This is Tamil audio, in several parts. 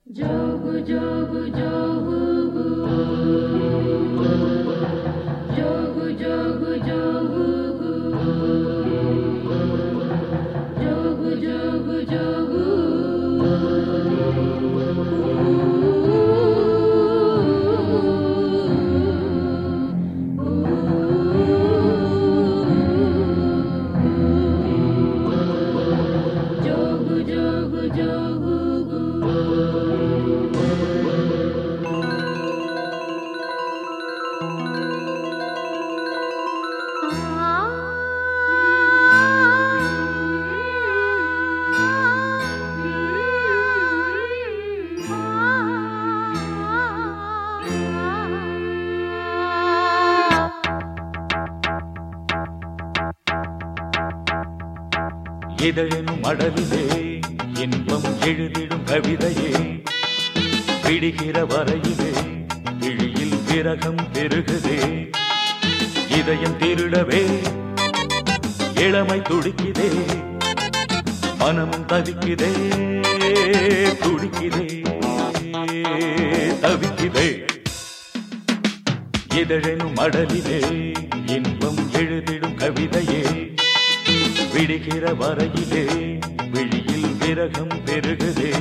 जोगु जोगु जोगु जोगु जोगु जोगु जोगु जोगु जोगु जोगु जोगु जोगु இதழெனும் அடலிலே இன்பம் எழுதிடும் கவிதையே விடுகிற வரையிலே விழியில் விரகம் பெருகுதே இதயம் திருடவே இளமை துடிக்குதே மனமும் தவிக்குதே துடிக்குதே தவிக்குதே இதழெனும் அடலிலே இன்பம் எழுதிடும் கவிதையே விடுகிற வரையிலே விழியில் விரகம் பெருகுதே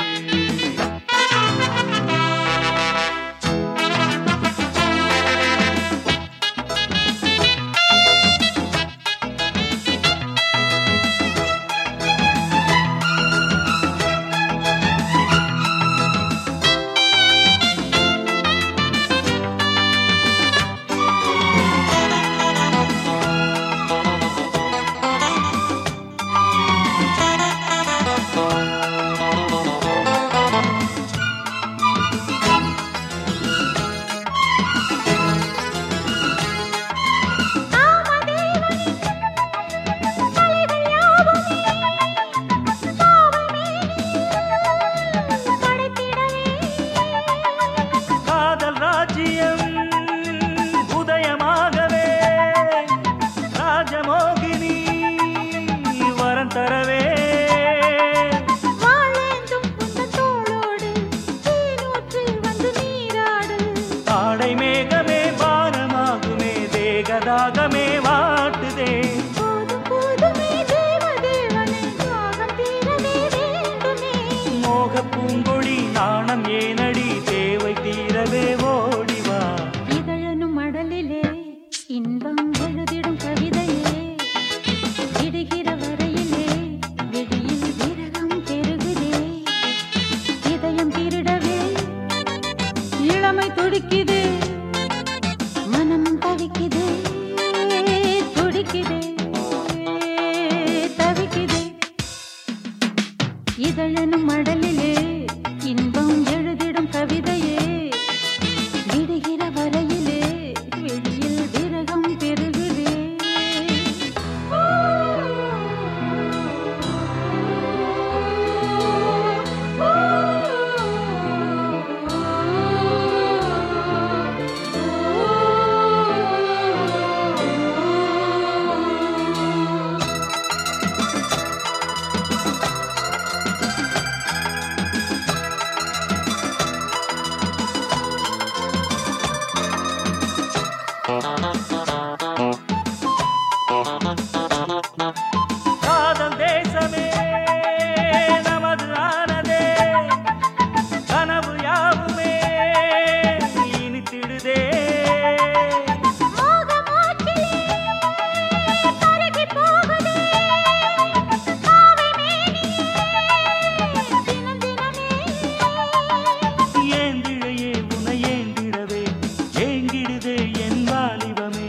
ராகமே வாட்டுதே மோக பூங்கொடி நாணம் ஏனடி தேவை தீரவே ஓடிவா இதழனும் அடலிலே இன்பம் எழுதிடும் கவிதையே விடுகிற வரையிலே விழியில் விரகம் பெருகுதே இதயம் திருடவே இளமை துடிக்குதே மனம் தவிக்குதே இதழனும் மடலிலே இன்பம் எழுதிடும் கவிதையே விடுகிற வரையிலே வெளியில் விரகம் பெருகுதே காதல் தேசமே நமது ஆனதே கனவு யாவுமே இனித்திடுதே ஏந்திழையே உனை ஏந்திடவே ஏங்கிடுதே என் வாலிபமே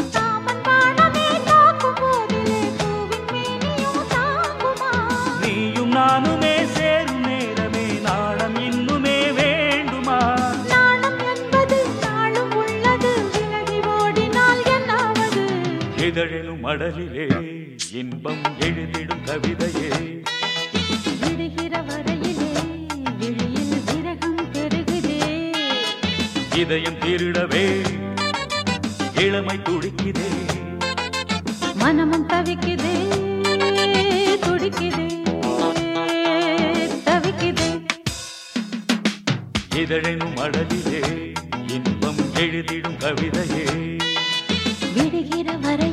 நானுமே சேரும் நேரமே நாணம் இன்னுமே வேண்டுமா நாணம் என்பது நாளும் உள்ளது விலகி ஓடினால் என்னாவது இதழெனும் அடலிலே இன்பம் எழுதிடும் கவிதையே விடுகிற வரையிலே விழியில் விரகம் பெருகுதே இதயம் திருடவே இளமை துடிக்குதே மனமும் தவிக்குதே துடிக்குதே தவிக்குதே இதழெனும் அழகிலே இன்பம் எழுதிடும் கவிதையே விடுகிற வரை